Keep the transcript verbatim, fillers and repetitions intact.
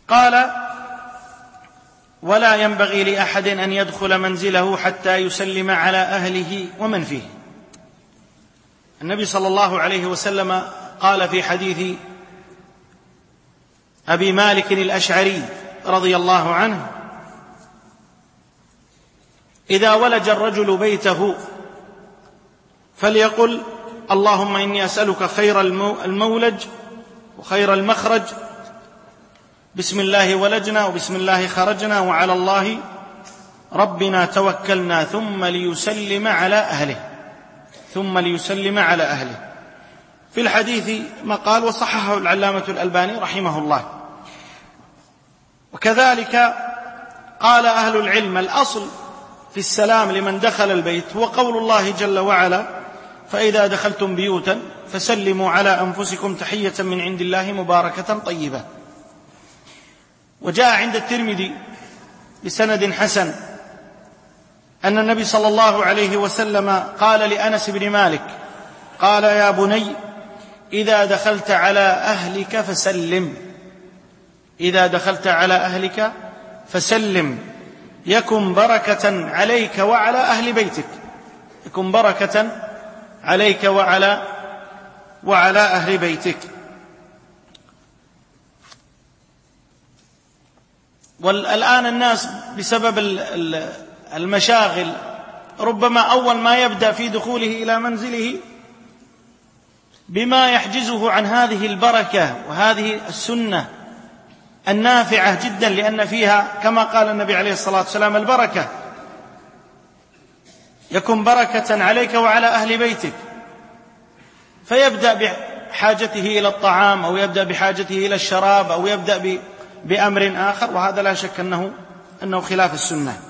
قال: ولا ينبغي لأحد أن يدخل منزله حتى يسلم على أهله ومن فيه. النبي صلى الله عليه وسلم قال في حديث أبي مالك الأشعري رضي الله عنه: إذا ولج الرجل بيته فليقل: اللهم إني أسألك خير المولج وخير المخرج، بسم الله ولجنا وبسم الله خرجنا وعلى الله ربنا توكلنا، ثم ليسلم على أهله ثم ليسلم على أهله. في الحديث ما قال، وصححه العلامة الألباني رحمه الله. وكذلك قال أهل العلم: الأصل في السلام لمن دخل البيت هو قول الله جل وعلا: فإذا دخلتم بيوتا فسلموا على أنفسكم تحية من عند الله مباركة طيبة. وجاء عند الترمذي بسند حسن أن النبي صلى الله عليه وسلم قال لأنس بن مالك: قال: يا بني، إذا دخلت على أهلك فسلم إذا دخلت على أهلك فسلم يكن بركة عليك وعلى أهل بيتك يكن بركة عليك وعلى وعلى أهل بيتك. والآن الناس بسبب المشاغل ربما أول ما يبدأ في دخوله إلى منزله بما يحجزه عن هذه البركة وهذه السنة النافعة جدا، لأن فيها كما قال النبي عليه الصلاة والسلام: البركة يكن بركة عليك وعلى أهل بيتك. فيبدأ بحاجته إلى الطعام، أو يبدأ بحاجته إلى الشراب، أو يبدأ بأمر آخر، وهذا لا شك أنه, أنه خلاف السنة.